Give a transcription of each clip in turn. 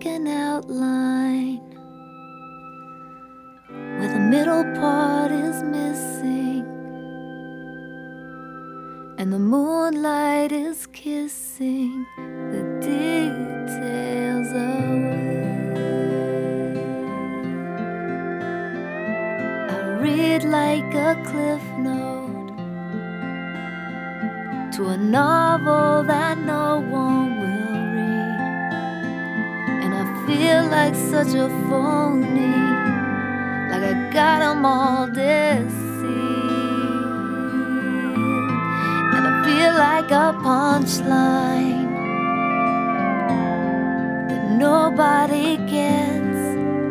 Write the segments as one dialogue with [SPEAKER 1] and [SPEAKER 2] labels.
[SPEAKER 1] like an outline where the middle part is missing and the moonlight is kissing the details away. I read like a cliff note to a novel that no one will read, and I feel like such a phony, like I got them all deceived, and I feel like a punchline that nobody gets,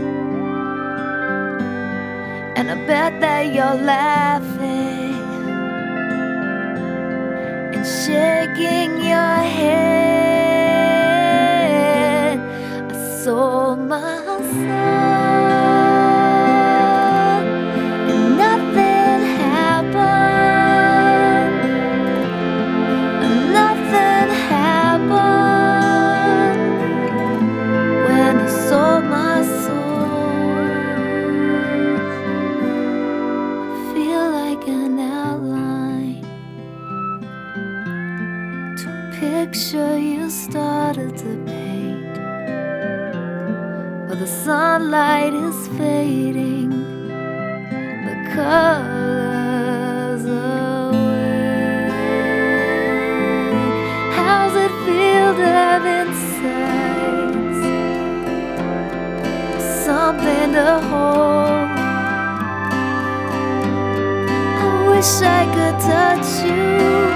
[SPEAKER 1] and I bet that you're laughing and shaking your head. I sold my soul and nothing happened. Nothing happened when I sold my soul. I feel like an outline to a picture you started to paint, where the sunlight is fading the colors away. How's it feel to have insights, something to hold? I wish I could touch you